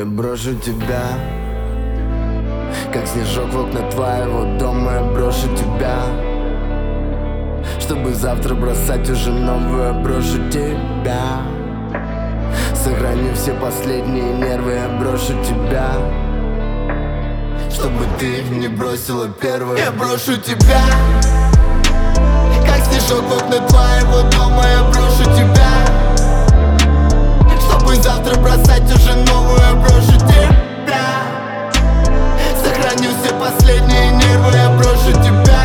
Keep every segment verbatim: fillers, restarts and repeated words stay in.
Я брошу тебя, как снежок в окна твоего дома. Я брошу тебя, чтобы завтра бросать уже новую. Я брошу тебя, сохраню все последние нервы. Я брошу тебя, чтобы ты не бросила первой. Я брошу тебя, как снежок в окна твоего дома. Я брошу тебя, чтобы завтра бросать уже новую. Я брошу тебя, сохраню все последние нервы. Я брошу тебя,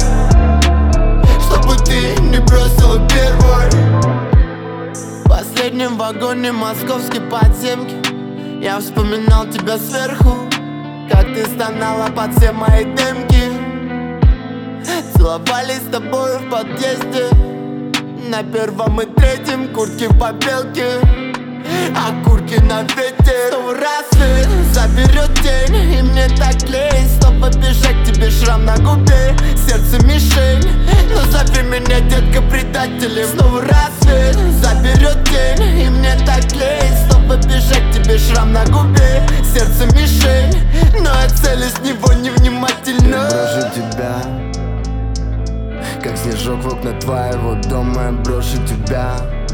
чтобы ты не бросила первой. В последнем вагоне московской подземки я вспоминал тебя сверху, как ты стонала под все мои демки. Целовались с тобой в подъезде, на первом и третьем, куртки в побелке, окурки на ветер. Снова рассвет заберет день, и мне так лень снова бежать к тебе, шрам на губе, сердце мишень. Но зови меня, детка, предателем. Снова рассвет заберет день, и мне так лень снова бежать к тебе, шрам на губе, сердце мишень. Но я целюсь в него невнимательно. Я брошу тебя, как снежок в окна твоего дома. Я брошу тебя,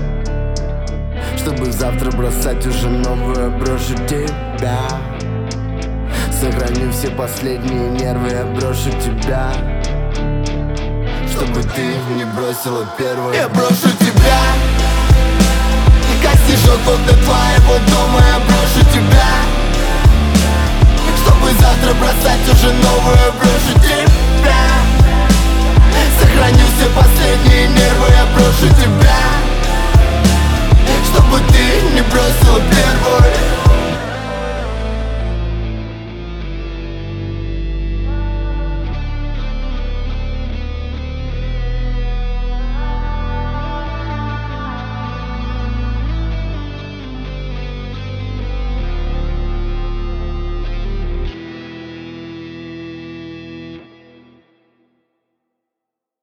чтобы завтра бросать уже новую. Я брошу тебя, сохраню все последние нервы. Я брошу тебя, чтобы ты не бросила первой. Я брошу тебя, как снежок в окна твоего дома. Я брошу тебя, чтобы завтра бросать уже новую. Я брошу тебя,